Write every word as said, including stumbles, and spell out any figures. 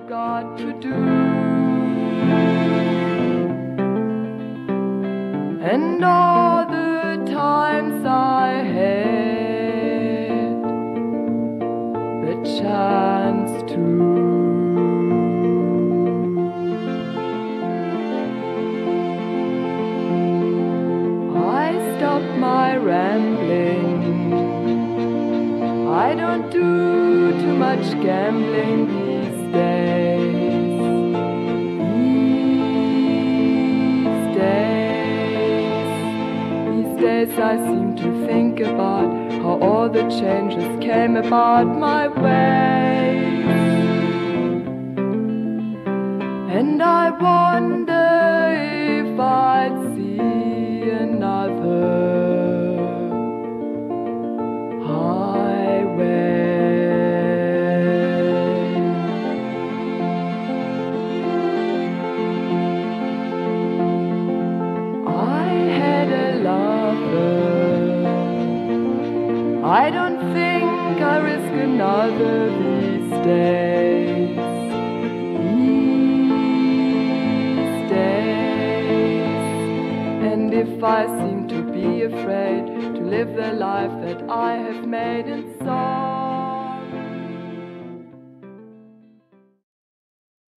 got to do. And all the times I had the chance to, I stopped my rambling. I don't do too much gambling these days. These days, these days I seem to think about how all the changes came about my way. And I wonder if I'd see another I don't think I risk another these days. These days. And if I seem to be afraid to live the life that I have made in song,